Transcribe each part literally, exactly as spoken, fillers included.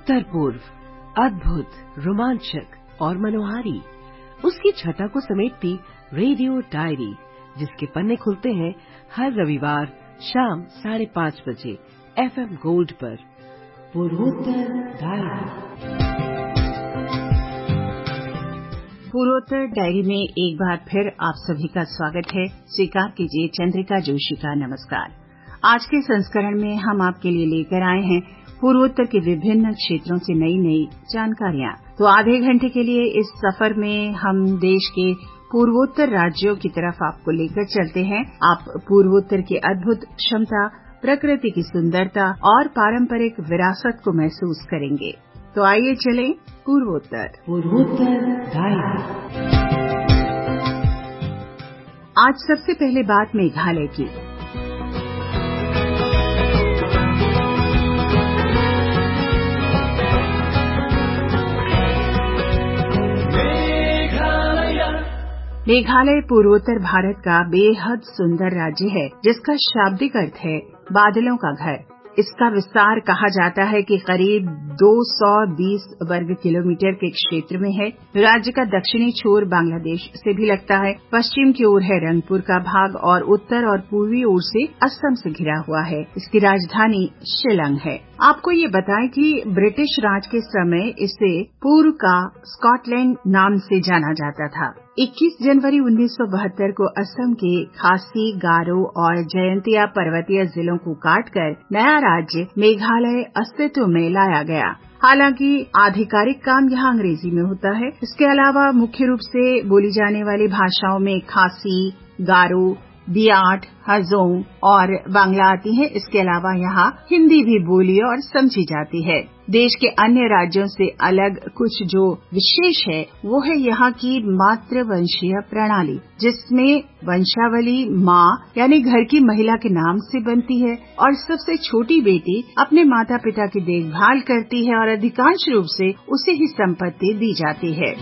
उत्तर पूर्व, अद्भुत, रोमांचक और मनोहारी, उसकी छटा को समेटती रेडियो डायरी, जिसके पन्ने खुलते हैं हर रविवार शाम साढ़े पाँच बजे एफएम गोल्ड पर। पूर्वोत्तर डायरी। पूर्वोत्तर डायरी में एक बार फिर आप सभी का स्वागत है। स्वीकार कीजिए चंद्रिका जोशी का नमस्कार। आज के संस्करण में हम आपके लिए लेकर आए हैं पूर्वोत्तर के विभिन्न क्षेत्रों से नई नई जानकारियां। तो आधे घंटे के लिए इस सफर में हम देश के पूर्वोत्तर राज्यों की तरफ आपको लेकर चलते हैं। आप पूर्वोत्तर की अद्भुत क्षमता, प्रकृति की सुंदरता और पारंपरिक विरासत को महसूस करेंगे। तो आइए चलें पूर्वोत्तर। पूर्वोत्तर डायरी। आज सबसे पहले बात मेघालय की। मेघालय पूर्वोत्तर भारत का बेहद सुंदर राज्य है, जिसका शाब्दिक अर्थ है बादलों का घर। इसका विस्तार कहा जाता है कि करीब दो सौ बीस वर्ग किलोमीटर के क्षेत्र में है। राज्य का दक्षिणी छोर बांग्लादेश से भी लगता है, पश्चिम की ओर है रंगपुर का भाग और उत्तर और पूर्वी ओर से असम से घिरा हुआ है। इसकी राजधानी शिलांग है। आपको ये बताएं कि ब्रिटिश राज के समय इसे पूर्व का स्कॉटलैंड नाम से जाना जाता था। इक्कीस जनवरी उन्नीस सौ बहत्तर को असम के खासी, गारो और जयंतिया पर्वतीय जिलों को काटकर नया राज्य मेघालय अस्तित्व में लाया गया। हालांकि आधिकारिक काम यहाँ अंग्रेजी में होता है। इसके अलावा मुख्य रूप से बोली जाने वाली भाषाओं में खासी, गारो, बियाट, हजोंग और बांग्ला आती है। इसके अलावा यहाँ हिंदी भी बोली और समझी जाती है। देश के अन्य राज्यों से अलग कुछ जो विशेष है वो है यहाँ की मातृवंशीय प्रणाली, जिसमें वंशावली माँ यानी घर की महिला के नाम से बनती है और सबसे छोटी बेटी अपने माता पिता की देखभाल करती है और अधिकांश रूप से उसे ही संपत्ति दी जाती है।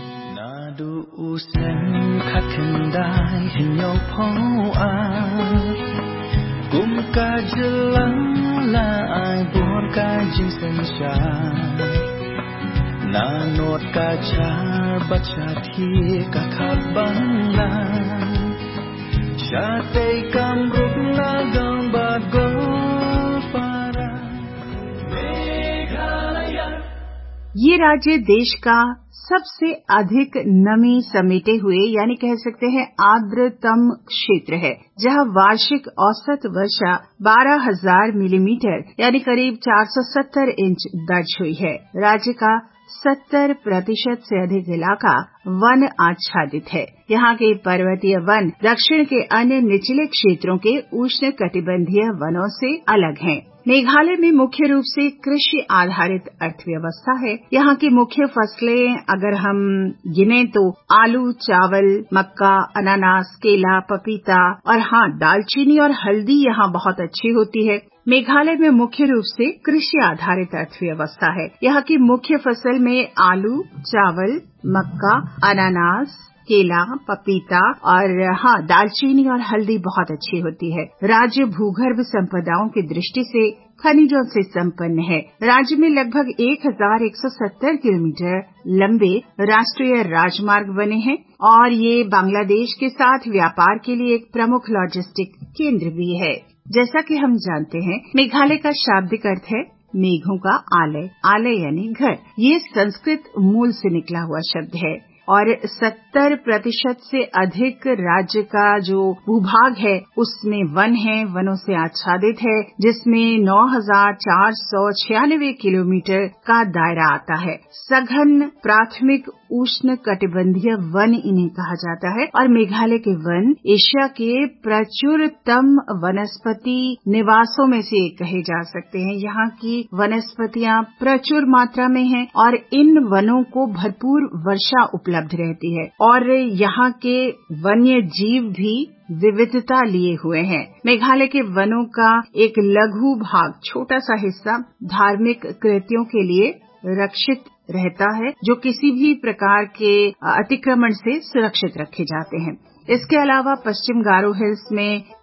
ये राज्य देश का सबसे अधिक नमी समेटे हुए यानी कह सकते हैं आर्द्रतम क्षेत्र है, जहां वार्षिक औसत वर्षा बारह हजार मिलीमीटर यानी करीब चार सौ सत्तर इंच दर्ज हुई है। राज्य का सत्तर प्रतिशत से अधिक इलाका वन आच्छादित है। यहाँ के पर्वतीय वन दक्षिण के अन्य निचले क्षेत्रों के उष्ण कटिबंधीय वनों से अलग हैं। मेघालय में मुख्य रूप से कृषि आधारित अर्थव्यवस्था है। यहाँ की मुख्य फसलें अगर हम गिने तो आलू, चावल, मक्का, अनानास, केला, पपीता और हाँ दालचीनी और हल्दी यहाँ बहुत अच्छी होती है। मेघालय में मुख्य रूप से कृषि आधारित अर्थव्यवस्था है। यहाँ की मुख्य फसल में आलू, चावल, मक्का, अनानास, केला, पपीता और हाँ दालचीनी और हल्दी बहुत अच्छी होती है। राज्य भूगर्भ संपदाओं की दृष्टि से खनिजों से संपन्न है। राज्य में लगभग एक हजार एक सौ सत्तर किलोमीटर लंबे राष्ट्रीय राजमार्ग बने हैं और ये बांग्लादेश के साथ व्यापार के लिए एक प्रमुख लॉजिस्टिक केंद्र भी है। जैसा कि हम जानते हैं, मेघालय का शाब्दिक अर्थ है मेघों का आलय। आलय यानी घर। ये संस्कृत मूल से निकला हुआ शब्द है और सत्तर प्रतिशत से अधिक राज्य का जो भूभाग है उसमें वन है, वनों से आच्छादित है, जिसमें नौ हजार चार सौ छियानवे किलोमीटर का दायरा आता है। सघन प्राथमिक उष्ण कटिबंधीय वन इन्हें कहा जाता है और मेघालय के वन एशिया के प्रचुरतम वनस्पति निवासों में से एक कहे जा सकते हैं। यहाँ की वनस्पतियाँ प्रचुर मात्रा में हैं और इन वनों को भरपूर वर्षा उपलब्ध रहती है और यहाँ के वन्य जीव भी विविधता लिए हुए हैं। मेघालय के वनों का एक लघु भाग, छोटा सा हिस्सा धार्मिक कृत्यों के लिए रक्षित रहता है, जो किसी भी प्रकार के अतिक्रमण से सुरक्षित रखे जाते हैं। इसके अलावा पश्चिम गारो हिल्स में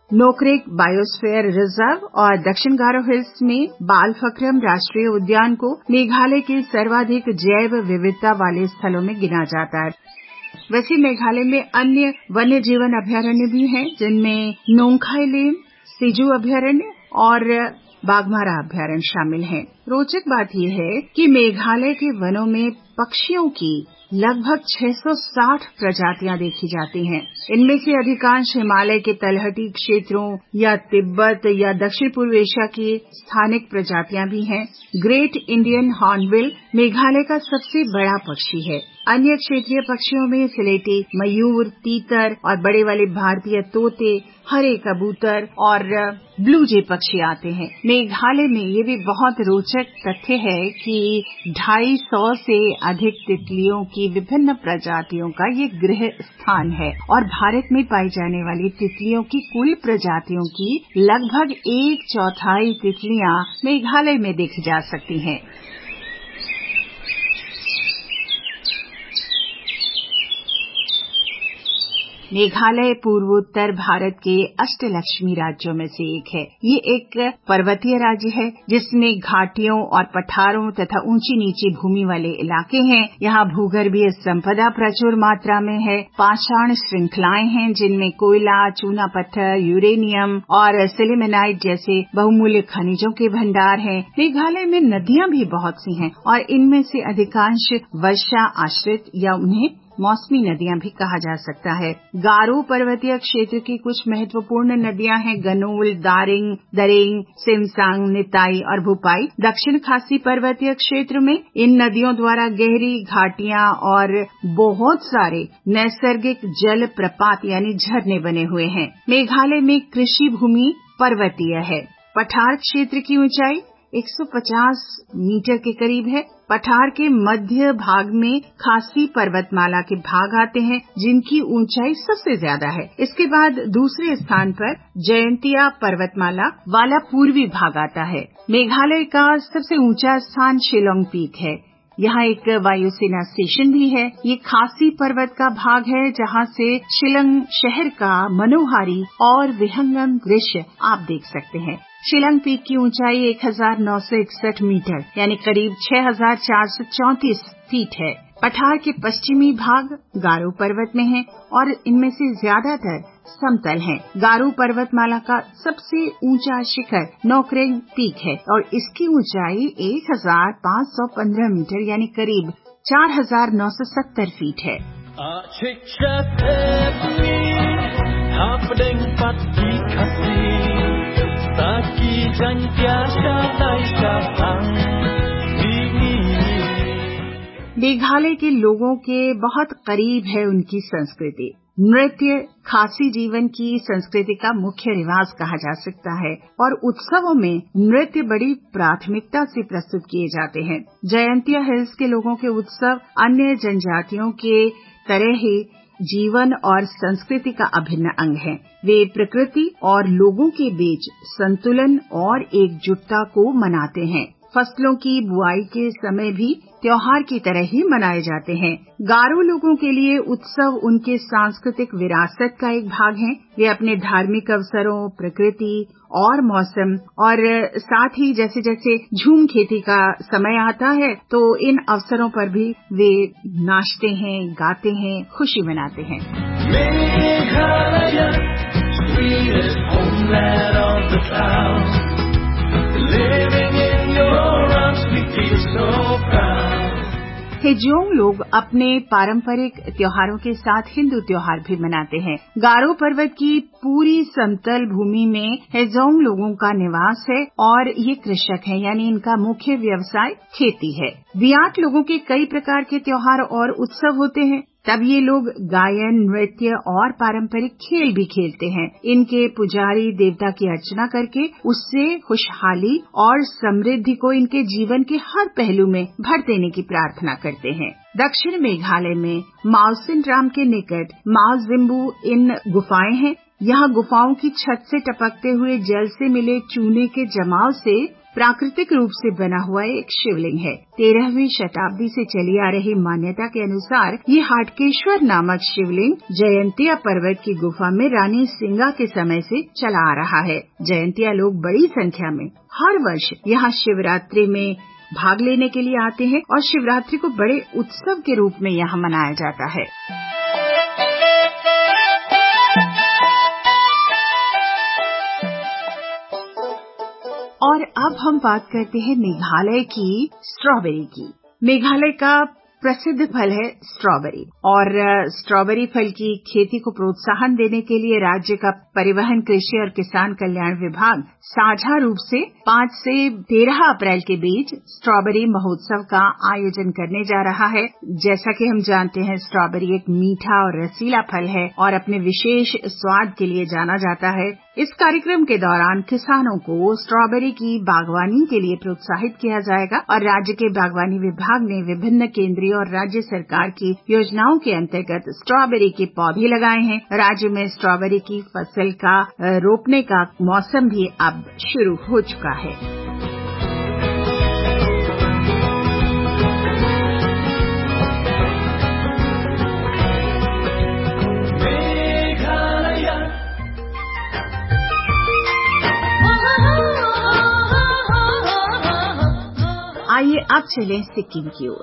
नोकरेक बायोस्फीयर रिजर्व और दक्षिण गारो हिल्स में बालफक्रम राष्ट्रीय उद्यान को मेघालय के सर्वाधिक जैव विविधता वाले स्थलों में गिना जाता है। वैसे मेघालय में अन्य वन्य जीवन अभयारण्य भी हैं, जिनमें नोंगखाईलेम, सिजू अभयारण्य और बाघमारा अभयारण्य शामिल हैं। रोचक बात यह है कि मेघालय के वनों में पक्षियों की लगभग छह सौ साठ प्रजातियां देखी जाती हैं। इनमें से अधिकांश हिमालय के तलहटी क्षेत्रों या तिब्बत या दक्षिण पूर्व एशिया की स्थानिक प्रजातियां भी हैं। ग्रेट इंडियन हॉर्नबिल मेघालय का सबसे बड़ा पक्षी है। अन्य क्षेत्रीय पक्षियों में सिलेटी, मयूर, तीतर और बड़े वाले भारतीय तोते, हरे कबूतर और ब्लू जे पक्षी आते हैं। मेघालय में ये भी बहुत रोचक तथ्य है कि ढाई सौ से अधिक तितलियों की विभिन्न प्रजातियों का ये गृह स्थान है और भारत में पाई जाने वाली तितलियों की कुल प्रजातियों की लगभग एक चौथाई तितलियां मेघालय में देखी जा सकती हैं। मेघालय पूर्वोत्तर भारत के अष्टलक्ष्मी राज्यों में से एक है। ये एक पर्वतीय राज्य है जिसमें घाटियों और पठारों तथा ऊंची नीची भूमि वाले इलाके हैं। यहाँ भूगर्भीय संपदा प्रचुर मात्रा में है। पाषाण श्रृंखलाएं हैं जिनमें कोयला, चूना पत्थर, यूरेनियम और सिलिमेनाइट जैसे बहुमूल्य खनिजों के भंडार हैं। मेघालय में नदियां भी बहुत सी हैं और इनमें से अधिकांश वर्षा आश्रित या उन्हें मौसमी नदियां भी कहा जा सकता है। गारो पर्वतीय क्षेत्र की कुछ महत्वपूर्ण नदियां हैं गनोल, दारिंग, दरेंग, सिमसांग, निताई और भुपाई। दक्षिण खासी पर्वतीय क्षेत्र में इन नदियों द्वारा गहरी घाटियां और बहुत सारे नैसर्गिक जल प्रपात यानी झरने बने हुए हैं। मेघालय में कृषि भूमि पर्वतीय है। पठार क्षेत्र की ऊंचाई एक सौ पचास मीटर के करीब है। पठार के मध्य भाग में खासी पर्वतमाला के भाग आते हैं जिनकी ऊंचाई सबसे ज्यादा है। इसके बाद दूसरे स्थान पर जयंतिया पर्वतमाला वाला पूर्वी भाग आता है। मेघालय का सबसे ऊंचा स्थान शिलोंग पीक है। यहाँ एक वायुसेना स्टेशन भी है। ये खासी पर्वत का भाग है जहाँ से शिलोंग शहर का मनोहारी और विहंगम दृश्य आप देख सकते हैं। शिलोंग पीक की ऊंचाई एक हजार नौ सौ इकसठ मीटर यानी करीब छह हजार चार सौ चौंतीस फीट है। पठार के पश्चिमी भाग गारो पर्वत में है और इनमें से ज्यादातर समतल हैं। गारो पर्वतमाला का सबसे ऊंचा शिखर नोकरेक पीक है और इसकी ऊंचाई एक हजार पाँच सौ पंद्रह मीटर यानी करीब चार हजार नौ सौ सत्तर फीट है। मेघालय के लोगों के बहुत करीब है उनकी संस्कृति। नृत्य खासी जीवन की संस्कृति का मुख्य रिवाज कहा जा सकता है और उत्सवों में नृत्य बड़ी प्राथमिकता से प्रस्तुत किए जाते हैं। जयंतिया हिल्स के लोगों के उत्सव अन्य जनजातियों के तरह ही जीवन और संस्कृति का अभिन्न अंग है। वे प्रकृति और लोगों के बीच संतुलन और एकजुटता को मनाते हैं। फसलों की बुआई के समय भी त्योहार की तरह ही मनाए जाते हैं। गारो लोगों के लिए उत्सव उनके सांस्कृतिक विरासत का एक भाग है। वे अपने धार्मिक अवसरों, प्रकृति और मौसम और साथ ही जैसे जैसे झूम खेती का समय आता है तो इन अवसरों पर भी वे नाचते हैं, गाते हैं, खुशी मनाते हैं। हेजोंग लोग अपने पारंपरिक त्योहारों के साथ हिंदू त्योहार भी मनाते हैं। गारो पर्वत की पूरी समतल भूमि में हेजोंग लोगों का निवास है और ये कृषक हैं, यानी इनका मुख्य व्यवसाय खेती है। बियाट लोगों के कई प्रकार के त्योहार और उत्सव होते हैं। तब ये लोग गायन, नृत्य और पारंपरिक खेल भी खेलते हैं। इनके पुजारी देवता की अर्चना करके उससे खुशहाली और समृद्धि को इनके जीवन के हर पहलू में भर देने की प्रार्थना करते हैं। दक्षिण मेघालय में माउसिनराम के निकट माउजिम्बू इन गुफाएं हैं। यहाँ गुफाओं की छत से टपकते हुए जल से मिले चूने के जमाव से प्राकृतिक रूप से बना हुआ एक शिवलिंग है। तेरहवीं शताब्दी से चली आ रही मान्यता के अनुसार ये हाटकेश्वर नामक शिवलिंग जयंतिया पर्वत की गुफा में रानी सिंगा के समय से चला आ रहा है। जयंतिया लोग बड़ी संख्या में हर वर्ष यहाँ शिवरात्रि में भाग लेने के लिए आते हैं और शिवरात्रि को बड़े उत्सव के रूप में यहाँ मनाया जाता है। और अब हम बात करते हैं मेघालय की स्ट्रॉबेरी की। मेघालय का प्रसिद्ध फल है स्ट्रॉबेरी और स्ट्रॉबेरी फल की खेती को प्रोत्साहन देने के लिए राज्य का परिवहन, कृषि और किसान कल्याण विभाग साझा रूप से पाँच से तेरह अप्रैल के बीच स्ट्रॉबेरी महोत्सव का आयोजन करने जा रहा है। जैसा कि हम जानते हैं, स्ट्रॉबेरी एक मीठा और रसीला फल है और अपने विशेष स्वाद के लिए जाना जाता है। इस कार्यक्रम के दौरान किसानों को स्ट्रॉबेरी की बागवानी के लिए प्रोत्साहित किया जाएगा और राज्य के बागवानी विभाग ने विभिन्न केंद्रीय और राज्य सरकार की योजनाओं के अंतर्गत स्ट्रॉबेरी के पौधे लगाए हैं। राज्य में स्ट्रॉबेरी की फसल का रोपने का मौसम भी अब शुरू हो चुका है। आइए अब चलें सिक्किम की ओर।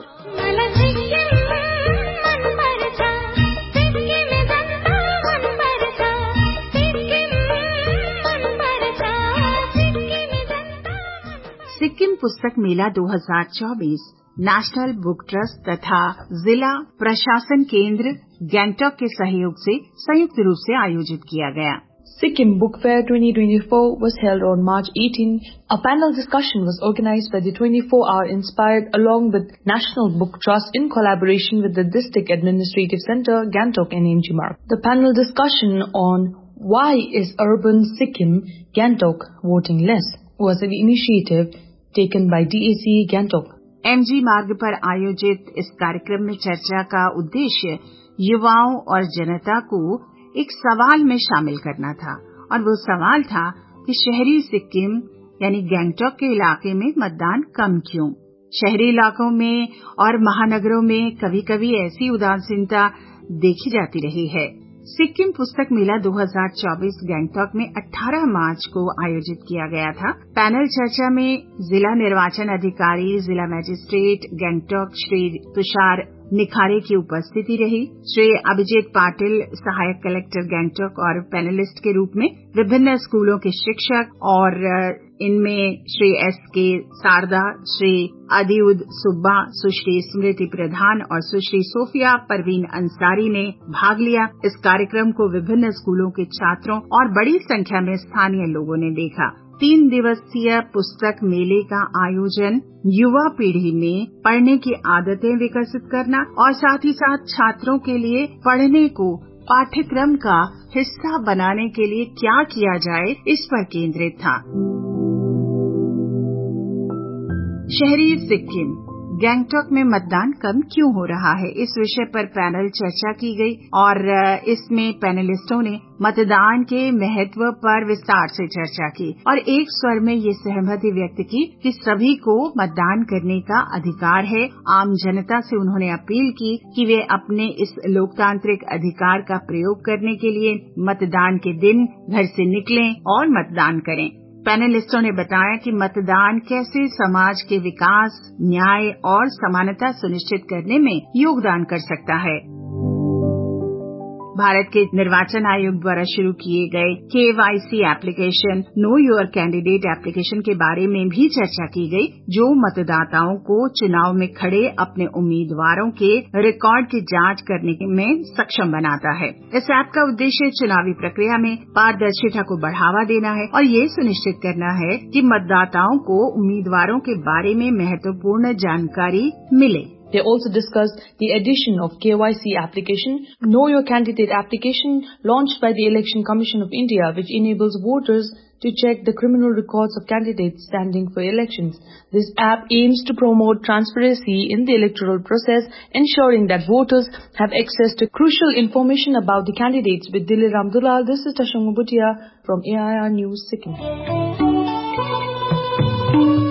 सिक्किम पुस्तक मेला दो हज़ार चौबीस नेशनल बुक ट्रस्ट तथा जिला प्रशासन केंद्र गैंगटॉक के सहयोग से संयुक्त रूप से आयोजित किया गया। Sikkim Book Fair twenty twenty-four was held on March eighteenth. A panel discussion was organized by the twenty-four hour Inspired along with National Book Trust in collaboration with the District Administrative Centre, Gangtok and M G Marg. The panel discussion on Why is Urban Sikkim Gangtok voting less was an initiative taken by D A C Gangtok. M G मार्ग पर आयोजित इस कार्यक्रम में चर्चा का उद्देश्य युवाओं और जनता को एक सवाल में शामिल करना था और वो सवाल था कि शहरी सिक्किम यानी गैंगटॉक के इलाके में मतदान कम क्यों। शहरी इलाकों में और महानगरों में कभी-कभी ऐसी उदासीनता देखी जाती रही है। सिक्किम पुस्तक मेला दो हज़ार चौबीस गैंगटॉक में अठारह मार्च को आयोजित किया गया था। पैनल चर्चा में जिला निर्वाचन अधिकारी, जिला मजिस्ट्रेट गैंगटॉक श्री तुषार निखारे की उपस्थिति रही। श्री अभिजीत पाटिल सहायक कलेक्टर गैंगटॉक और पैनलिस्ट के रूप में विभिन्न स्कूलों के शिक्षक और इनमें श्री एस के शारदा, श्री अदिउद सुब्बा, सुश्री स्मृति प्रधान और सुश्री सोफिया परवीन अंसारी ने भाग लिया। इस कार्यक्रम को विभिन्न स्कूलों के छात्रों और बड़ी संख्या में स्थानीय लोगों ने देखा। तीन दिवसीय पुस्तक मेले का आयोजन युवा पीढ़ी में पढ़ने की आदतें विकसित करना और साथ ही साथ छात्रों के लिए पढ़ने को पाठ्यक्रम का हिस्सा बनाने के लिए क्या किया जाए, इस पर केंद्रित था। शहरी सिक्किम गैंगटॉक में मतदान कम क्यों हो रहा है, इस विषय पर पैनल चर्चा की गई और इसमें पैनलिस्टों ने मतदान के महत्व पर विस्तार से चर्चा की और एक स्वर में ये सहमति व्यक्त की कि सभी को मतदान करने का अधिकार है। आम जनता से उन्होंने अपील की कि वे अपने इस लोकतांत्रिक अधिकार का प्रयोग करने के लिए मतदान के दिन घर से निकलें और मतदान करें। पैनलिस्टों ने बताया कि मतदान कैसे समाज के विकास, न्याय और समानता सुनिश्चित करने में योगदान कर सकता है। भारत के निर्वाचन आयोग द्वारा शुरू किए गए के Y C application, know your candidate application के बारे में भी चर्चा की गई, जो मतदाताओं को चुनाव में खड़े अपने उम्मीदवारों के रिकॉर्ड की जांच करने में सक्षम बनाता है। इस ऐप का उद्देश्य चुनावी प्रक्रिया में पारदर्शिता को बढ़ावा देना है और ये सुनिश्चित करना है कि मतदाताओं को उम्मीदवारों के बारे में महत्वपूर्ण जानकारी मिले। They also discussed the addition of K Y C application, Know Your Candidate application, launched by the Election Commission of India, which enables voters to check the criminal records of candidates standing for elections. This app aims to promote transparency in the electoral process, ensuring that voters have access to crucial information about the candidates. With Dilli Ramdulal, this is Tashang Bhutia from A I R News, Sikkim.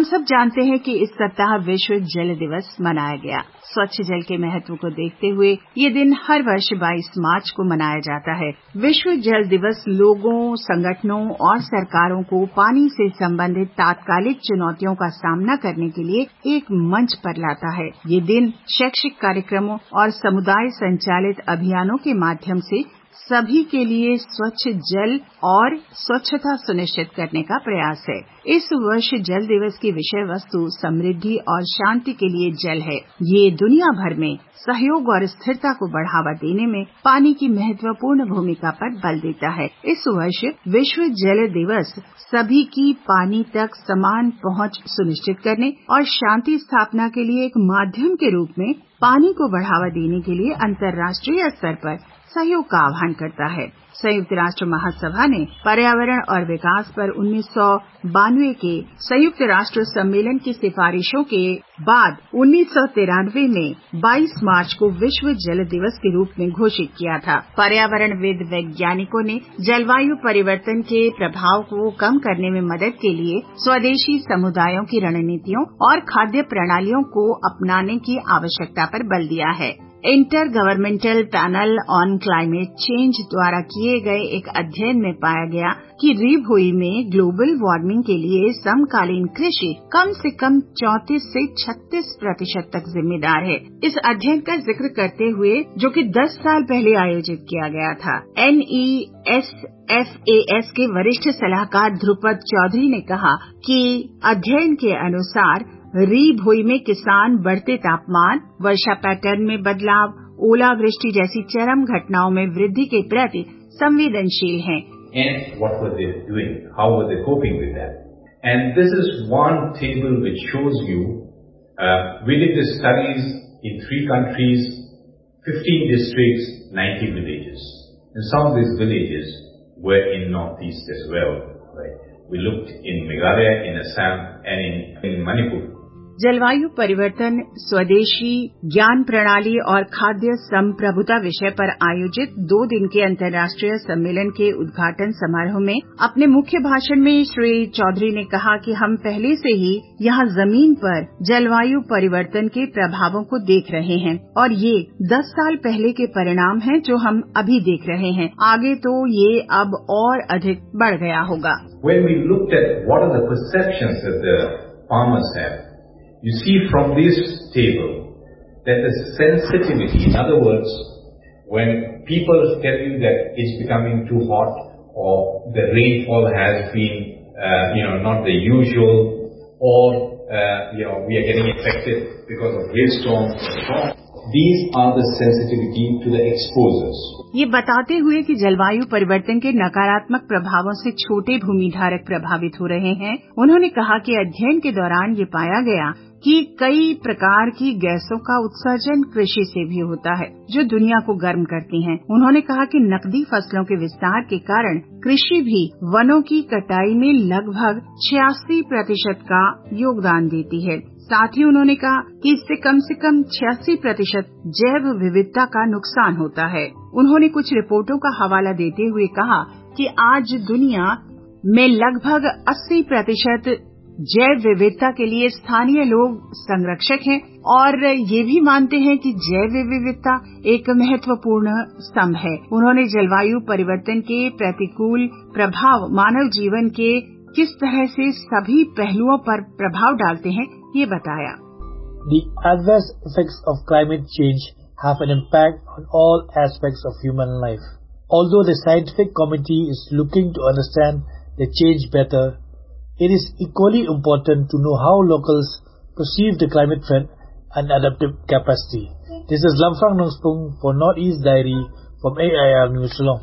सब जानते हैं कि इस सप्ताह विश्व जल दिवस मनाया गया। स्वच्छ जल के महत्व को देखते हुए ये दिन हर वर्ष बाईस मार्च को मनाया जाता है। विश्व जल दिवस लोगों, संगठनों और सरकारों को पानी से संबंधित तात्कालिक चुनौतियों का सामना करने के लिए एक मंच पर लाता है। ये दिन शैक्षिक कार्यक्रमों और समुदाय संचालित अभियानों के माध्यम से सभी के लिए स्वच्छ जल और स्वच्छता सुनिश्चित करने का प्रयास है। इस वर्ष जल दिवस की विषय वस्तु समृद्धि और शांति के लिए जल है। ये दुनिया भर में सहयोग और स्थिरता को बढ़ावा देने में पानी की महत्वपूर्ण भूमिका पर बल देता है। इस वर्ष विश्व जल दिवस सभी की पानी तक समान पहुंच सुनिश्चित करने और शांति स्थापना के लिए एक माध्यम के रूप में पानी को बढ़ावा देने के लिए अंतर्राष्ट्रीय स्तर पर सहयोग का आह्वान करता है। संयुक्त राष्ट्र महासभा ने पर्यावरण और विकास पर उन्नीस सौ बानवे के संयुक्त राष्ट्र सम्मेलन की सिफारिशों के बाद उन्नीस सौ तिरानवे में बाईस मार्च को विश्व जल दिवस के रूप में घोषित किया था। पर्यावरणविद वैज्ञानिकों ने जलवायु परिवर्तन के प्रभाव को कम करने में मदद के लिए स्वदेशी समुदायों की रणनीतियों और खाद्य प्रणालियों को अपनाने की आवश्यकता पर बल दिया है। Inter governmental panel on climate change द्वारा किए गए एक अध्ययन में पाया गया कि री भुई में ग्लोबल वार्मिंग के लिए समकालीन कृषि कम से कम चौंतीस से छत्तीस प्रतिशत तक जिम्मेदार है। इस अध्ययन का जिक्र करते हुए, जो कि दस साल पहले आयोजित किया गया था, N E S F A S के वरिष्ठ सलाहकार ध्रुपद चौधरी ने कहा कि अध्ययन के अनुसार री भुई में किसान बढ़ते तापमान, वर्षा पैटर्न में बदलाव, ओलावृष्टि जैसी चरम घटनाओं में वृद्धि के प्रति संवेदनशील हैं। And what were they doing? How were they coping with that? And this is one table which shows you, uh, we did the studies in three countries, fifteen districts, ninety villages. And some of these villages were in Northeast as well, right? We looked in Meghalaya, in Assam, and in, in Manipur. जलवायु परिवर्तन, स्वदेशी ज्ञान प्रणाली और खाद्य संप्रभुता विषय पर आयोजित दो दिन के अंतर्राष्ट्रीय सम्मेलन के उद्घाटन समारोह में अपने मुख्य भाषण में श्री चौधरी ने कहा कि हम पहले से ही यहाँ जमीन पर जलवायु परिवर्तन के प्रभावों को देख रहे हैं और ये दस साल पहले के परिणाम हैं जो हम अभी देख रहे हैं। आगे तो ये अब और अधिक बढ़ गया होगा। When we looked at what are the perceptions that the farmers have, you see from this table that the sensitivity, in other words, when people tell you that it's becoming too hot or the rainfall has been, uh, you know, not the usual, or, uh, you know, we are getting affected because of hailstorms and so on, these are the sensitivity to the exposures. ये बताते हुए कि जलवायु परिवर्तन के नकारात्मक प्रभावों से छोटे भूमिधारक प्रभावित हो रहे हैं, उन्होंने कहा कि अध्ययन के दौरान ये पाया गया कि कई प्रकार की गैसों का उत्सर्जन कृषि से भी होता है जो दुनिया को गर्म करती हैं। उन्होंने कहा कि नकदी फसलों के विस्तार के कारण कृषि भी वनों की कटाई में लगभग छियासी प्रतिशत का योगदान देती है। साथ ही उन्होंने कहा कि इससे कम से कम छियासी प्रतिशत जैव विविधता का नुकसान होता है। उन्होंने कुछ रिपोर्टों का हवाला देते हुए कहा कि आज दुनिया में लगभग अस्सी प्रतिशत जैव विविधता के लिए स्थानीय लोग संरक्षक हैं और ये भी मानते हैं कि जैव विविधता एक महत्वपूर्ण स्तंभ है। उन्होंने जलवायु परिवर्तन के प्रतिकूल प्रभाव मानव जीवन के किस तरह से सभी पहलुओं पर प्रभाव डालते हैं, ये बताया। The adverse effects of climate change have an impact on all aspects of human life. Although the scientific community is looking to understand the change better, it is equally important to know how locals perceive the climate threat and adaptive capacity. This is Lamfang Nongspung for Northeast Diary from A I R News Shillong.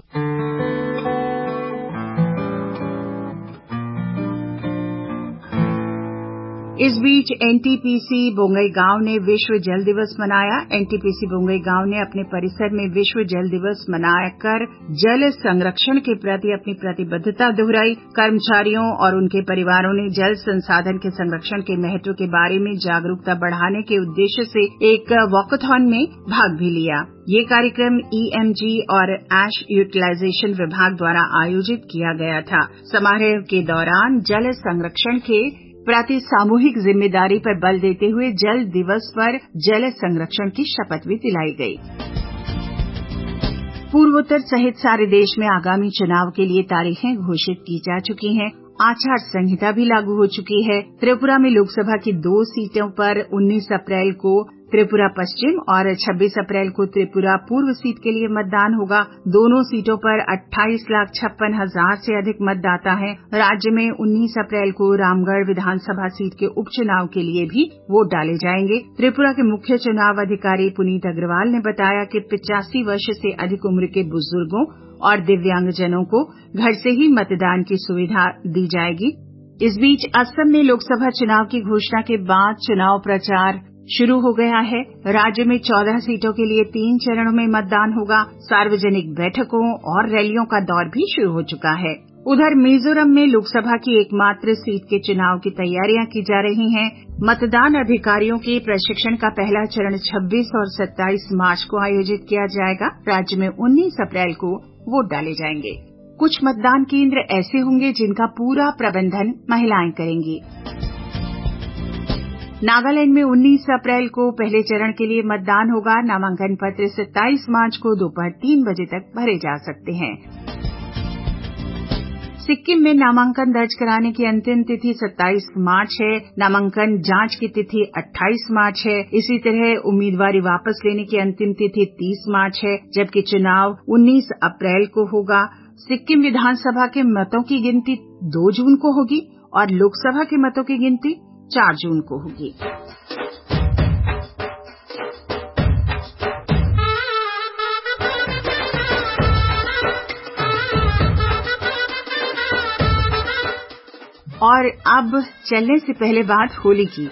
इस बीच N T P C Bongaigaon ने विश्व जल दिवस मनाया। N T P C Bongaigaon ने अपने परिसर में विश्व जल दिवस मनाकर जल संरक्षण के प्रति अपनी प्रतिबद्धता दोहराई। कर्मचारियों और उनके परिवारों ने जल संसाधन के संरक्षण के महत्व के बारे में जागरूकता बढ़ाने के उद्देश्य से एक वॉकथॉन में भाग भी लिया। ये कार्यक्रम ई एम जी और एश यूटिलाइजेशन विभाग द्वारा आयोजित किया गया था। समारोह के दौरान जल संरक्षण के प्रति सामूहिक जिम्मेदारी पर बल देते हुए जल दिवस पर जल संरक्षण की शपथ भी दिलाई गई। पूर्वोत्तर सहित सारे देश में आगामी चुनाव के लिए तारीखें घोषित की जा चुकी हैं। आचार संहिता भी लागू हो चुकी है। त्रिपुरा में लोकसभा की दो सीटों पर उन्नीस अप्रैल को त्रिपुरा पश्चिम और छब्बीस अप्रैल को त्रिपुरा पूर्व सीट के लिए मतदान होगा। दोनों सीटों पर अट्ठाईस लाख छप्पन हजार से अधिक मतदाता हैं। राज्य में उन्नीस अप्रैल को रामगढ़ विधानसभा सीट के उपचुनाव के लिए भी वोट डाले जाएंगे। त्रिपुरा के मुख्य चुनाव अधिकारी पुनीत अग्रवाल ने बताया कि पिचासी वर्ष से अधिक उम्र के बुजुर्गों और दिव्यांगजनों को घर से ही मतदान की सुविधा दी जाएगी। इस बीच असम में लोकसभा चुनाव की घोषणा के बाद चुनाव प्रचार शुरू हो गया है। राज्य में चौदह सीटों के लिए तीन चरणों में मतदान होगा। सार्वजनिक बैठकों और रैलियों का दौर भी शुरू हो चुका है। उधर मिजोरम में लोकसभा की एकमात्र सीट के चुनाव की तैयारियां की जा रही हैं। मतदान अधिकारियों के प्रशिक्षण का पहला चरण छब्बीस और सत्ताईस मार्च को आयोजित किया जाएगा। राज्य में उन्नीस अप्रैल को वोट डाले जाएंगे। कुछ मतदान केंद्र ऐसे होंगे जिनका पूरा प्रबंधन महिलाएं करेंगी। नागालैंड में उन्नीस अप्रैल को पहले चरण के लिए मतदान होगा। नामांकन पत्र सत्ताईस मार्च को दोपहर तीन बजे तक भरे जा सकते हैं। सिक्किम में नामांकन दर्ज कराने की अंतिम तिथि सत्ताईस मार्च है। नामांकन जांच की तिथि अट्ठाईस मार्च है। इसी तरह उम्मीदवारी वापस लेने की अंतिम तिथि तीस मार्च है, जबकि चुनाव उन्नीस अप्रैल को होगा। सिक्किम विधानसभा के मतों की गिनती दो जून को होगी और लोकसभा के मतों की गिनती चार जून को होगी। और अब चलने से पहले बात होली की।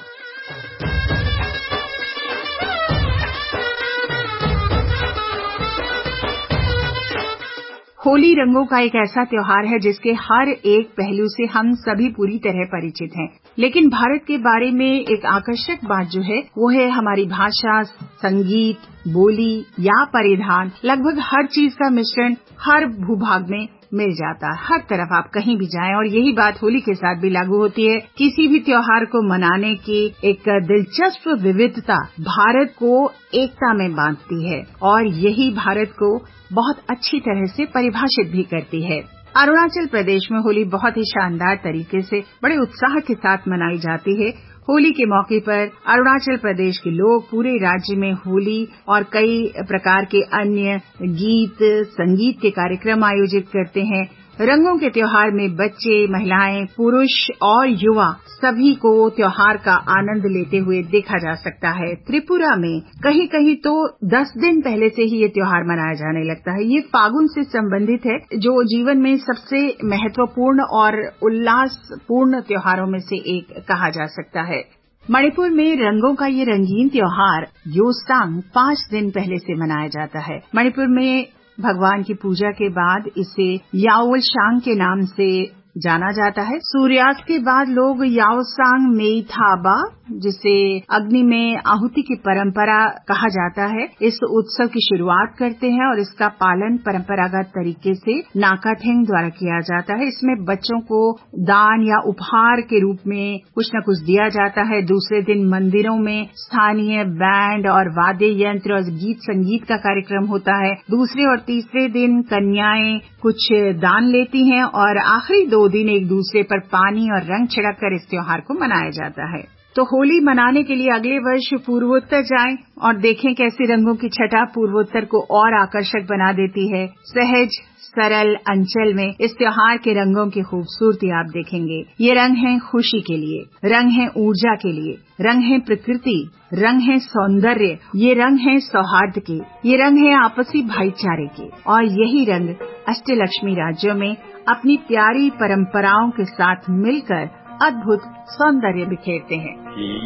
होली रंगों का एक ऐसा त्योहार है जिसके हर एक पहलू से हम सभी पूरी तरह परिचित हैं। लेकिन भारत के बारे में एक आकर्षक बात जो है वो है हमारी भाषा, संगीत, बोली या परिधान। लगभग हर चीज का मिश्रण हर भूभाग में मिल जाता है। हर तरफ आप कहीं भी जाएं, और यही बात होली के साथ भी लागू होती है। किसी भी त्योहार को मनाने की एक दिलचस्प विविधता भारत को एकता में बांधती है और यही भारत को बहुत अच्छी तरह से परिभाषित भी करती है। अरुणाचल प्रदेश में होली बहुत ही शानदार तरीके से बड़े उत्साह के साथ मनाई जाती है। होली के मौके पर अरुणाचल प्रदेश के लोग पूरे राज्य में होली और कई प्रकार के अन्य गीत, संगीत के कार्यक्रम आयोजित करते हैं। रंगों के त्योहार में बच्चे, महिलाएं, पुरुष और युवा सभी को त्योहार का आनंद लेते हुए देखा जा सकता है। त्रिपुरा में कहीं कहीं तो दस दिन पहले से ही ये त्योहार मनाया जाने लगता है। ये फागुन से संबंधित है, जो जीवन में सबसे महत्वपूर्ण और उल्लासपूर्ण त्योहारों में से एक कहा जा सकता है। मणिपुर में रंगों का ये रंगीन त्योहार योसांग पांच दिन पहले से मनाया जाता है। मणिपुर में भगवान की पूजा के बाद इसे याओलशांग के नाम से जाना जाता है। सूर्यास्त के बाद लोग याओसांग मेइथाबा, जिसे अग्नि में आहुति की परंपरा कहा जाता है, इस उत्सव की शुरुआत करते हैं और इसका पालन परंपरागत तरीके से नाकाथेंग द्वारा किया जाता है। इसमें बच्चों को दान या उपहार के रूप में कुछ न कुछ दिया जाता है। दूसरे दिन मंदिरों में स्थानीय बैंड और वाद्य यंत्र और गीत संगीत का कार्यक्रम होता है। दूसरे और तीसरे दिन कन्याएं कुछ दान लेती हैं और आखिरी दो दिन एक दूसरे पर पानी और रंग छिड़ककर इस त्योहार को मनाया जाता है। तो होली मनाने के लिए अगले वर्ष पूर्वोत्तर जाएं और देखें कैसे रंगों की छटा पूर्वोत्तर को और आकर्षक बना देती है। सहज सरल अंचल में इस त्योहार के रंगों की खूबसूरती आप देखेंगे। ये रंग हैं खुशी के लिए, रंग हैं ऊर्जा के लिए, रंग हैं प्रकृति, रंग हैं सौंदर्य, ये रंग हैं सौहार्द के, ये रंग हैं आपसी भाईचारे के। और यही रंग अष्टलक्ष्मी राज्यों में अपनी प्यारी परंपराओं के साथ मिलकर अद्भुत सौंदर्य बिखेरते हैं।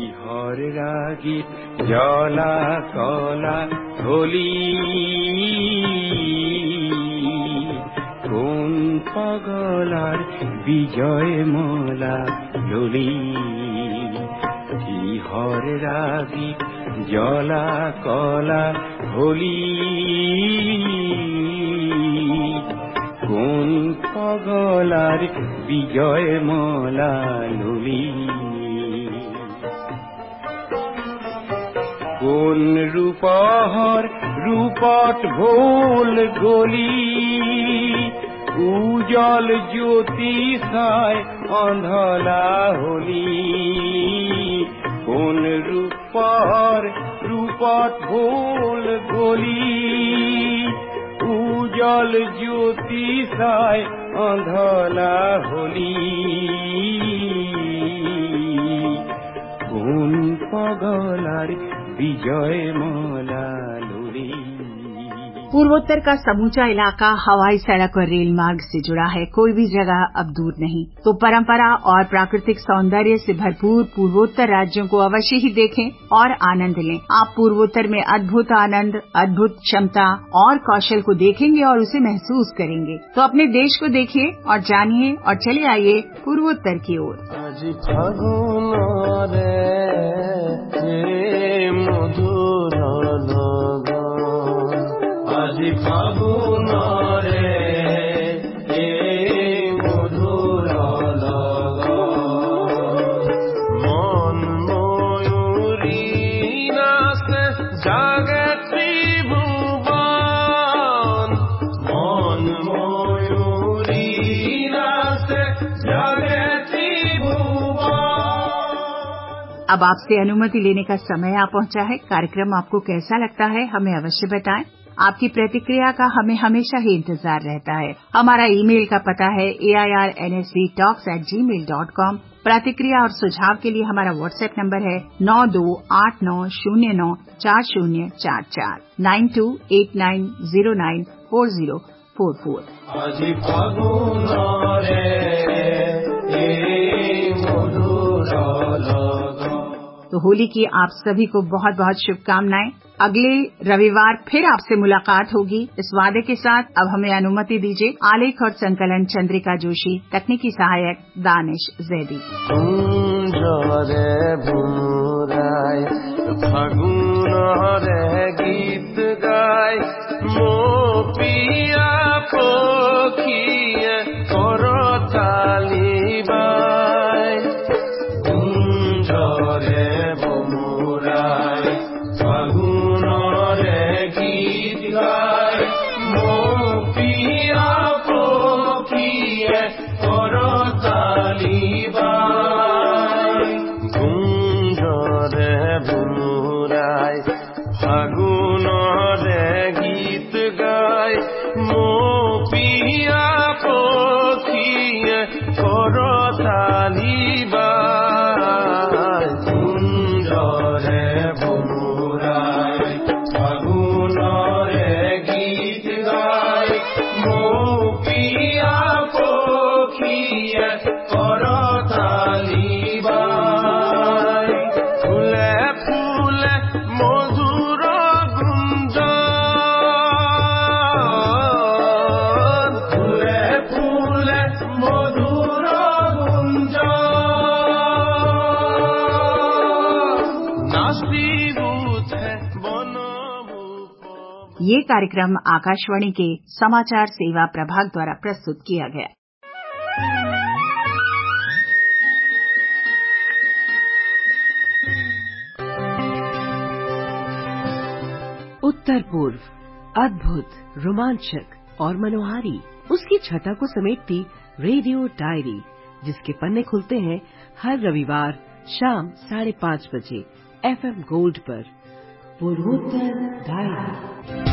जला कला होली कोन पगलार विजय मला लोली हर रागी जला कला होली কোন পগলার বিজয় মলা লুলি কোন রূপহর রূপট ভোল গলি উজল জ্যোতি সায় অন্ধলা হলি কোন রূপহর রূপট ভোল গলি উজল জ্যোতি সায় অন্ধলা হলি কোন পগলার विजय माला लोरी। पूर्वोत्तर का समूचा इलाका हवाई सड़क और रेल मार्ग से जुड़ा है, कोई भी जगह अब दूर नहीं। तो परंपरा और प्राकृतिक सौंदर्य से भरपूर पूर्वोत्तर राज्यों को अवश्य ही देखें और आनंद लें। आप पूर्वोत्तर में अद्भुत आनंद, अद्भुत क्षमता और कौशल को देखेंगे और उसे महसूस करेंगे। तो अपने देश को देखिए और जानिए और चले आइए पूर्वोत्तर की ओर। আজি ফাগুন রে এ মধুর লগন মন ময়ূরী নাচে জাগে ত্রিভুবন মন ময়ূরী নাচে জাগে ত্রিভুবন। अब आपसे अनुमति लेने का समय आ पहुंचा है। कार्यक्रम आपको कैसा लगता है हमें अवश्य बताएं। आपकी प्रतिक्रिया का हमें हमेशा ही इंतजार रहता है। हमारा ईमेल का पता है A I R N S V talks at Gmail dot com. प्रतिक्रिया और सुझाव के लिए हमारा व्हाट्सएप नंबर है नौ दो आठ नौ शून्य नौ चार शून्य चार चार nine two eight nine zero nine four zero four four. तो होली की आप सभी को बहुत बहुत शुभकामनाएं। अगले रविवार फिर आपसे मुलाकात होगी इस वादे के साथ। अब हमें अनुमति दीजिए। आलेख और संकलन चंद्रिका जोशी, तकनीकी सहायक दानिश जैदी। फागुन रे गीत गाय मो पिया पोखिए करो ताली बाय रे बमुराय फागुन रे गीत गाय मो पिया पोखिए करो ताली बाय गुंज रे बमुराय फागुन रे गीत गाय मो पिया पोखिए करो ताली ये कार्यक्रम आकाशवाणी के समाचार सेवा प्रभाग द्वारा प्रस्तुत किया गया। उत्तर पूर्व, अद्भुत, रोमांचक और मनोहारी, उसकी छटा को समेटती रेडियो डायरी, जिसके पन्ने खुलते हैं हर रविवार शाम साढ़े पाँच बजे एफ एम गोल्ड पर। पूर्वोत्तर डायरी।